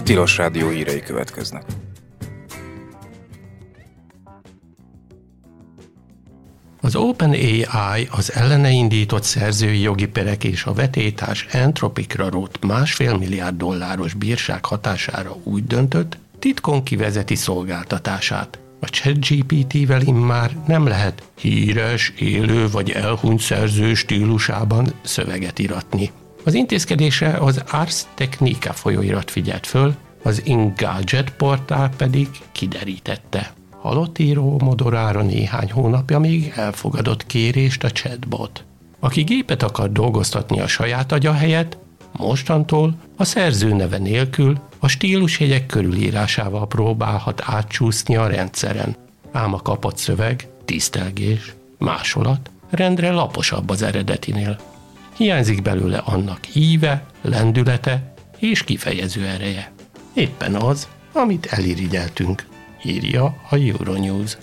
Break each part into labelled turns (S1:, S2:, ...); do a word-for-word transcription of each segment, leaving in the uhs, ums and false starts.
S1: Tilos Rádió hírei következnek.
S2: Az OpenAI az ellene indított szerzői jogi perek és a vetélytárs Anthropicra rótt másfél milliárd dolláros bírság hatására úgy döntött, titkon kivezeti szolgáltatását. A ChatGPT-vel immár nem lehet híres, élő vagy elhunyt szerző stílusában szöveget íratni. Az intézkedésre az Ars Technica folyóirat figyelt föl, az Engadget portál pedig kiderítette. Halott író modorára néhány hónapja még elfogadott kérést a chatbot. Aki gépet akar dolgoztatni a saját agya helyett, mostantól a szerző neve nélkül a stílusjegyek körülírásával próbálhat átcsúszni a rendszeren. Ám a kapott szöveg, tisztelgés, másolat rendre laposabb az eredetinél. Hiányzik belőle annak íve, lendülete és kifejező ereje. Éppen az, amit elirigyeltünk, írja a Euronews.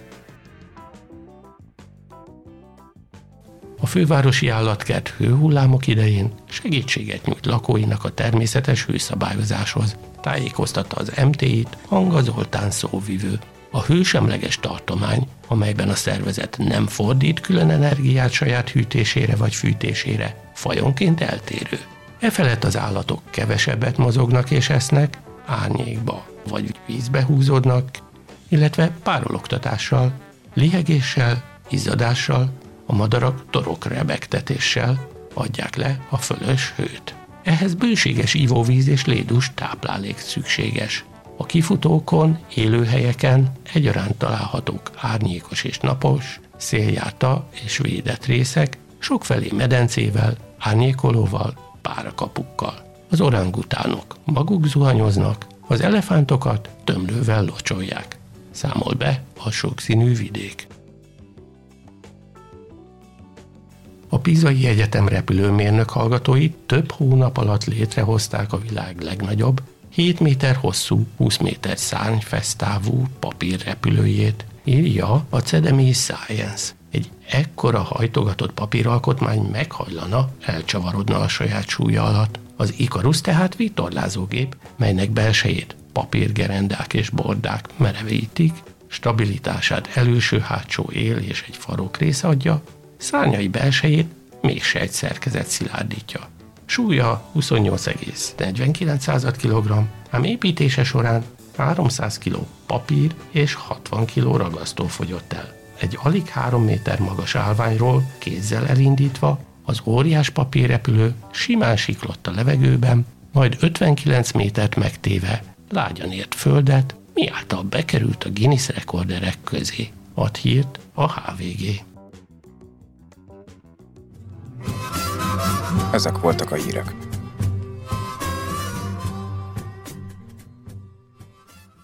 S2: A fővárosi állatkert hőhullámok idején segítséget nyújt lakóinak a természetes hőszabályozáshoz, tájékoztatta az em té í-t Hanga Zoltán szóvivő. A hősemleges tartomány, amelyben a szervezet nem fordít külön energiát saját hűtésére vagy fűtésére, fajonként eltérő. Efelett az állatok kevesebbet mozognak és esznek, árnyékba vagy vízbe húzódnak, illetve párologtatással, lihegéssel, izzadással, a madarak torok rebegtetéssel adják le a fölös hőt. Ehhez bőséges ivóvíz és lédús táplálék szükséges. A kifutókon, élőhelyeken egyaránt találhatók árnyékos és napos, széljárta és védett részek, sokfelé medencével, árnyékolóval, párakapukkal. Az orangutánok maguk zuhanyoznak, az elefántokat tömlővel locsolják. Számol be a sokszínű vidék. A Pisai Egyetem repülőmérnök hallgatói több hónap alatt létrehozták a világ legnagyobb, hét méter hosszú, húsz méter szárnyfesztávú papírrepülőjét, írja a Academy Science. Egy ekkora hajtogatott papíralkotmány meghajlana, elcsavarodna a saját súlya alatt. Az Ikarus tehát vitorlázógép, melynek belsejét papírgerendák és bordák merevítik, stabilitását előső-hátsó él és egy farokrész adja, szárnyai belsejét mégse egy szerkezet szilárdítja. Súlya huszonnyolc egész negyvenkilenc kilogramm, ám építése során háromszáz kiló papír és hatvan kiló ragasztó fogyott el. Egy alig három méter magas állványról kézzel elindítva az óriás papírrepülő simán siklott a levegőben, majd ötvenkilenc métert megtéve lágyan ért földet, miáltal bekerült a Guinness rekorderek közé. Ad hírt a há vé gé.
S1: Ezek voltak a hírek.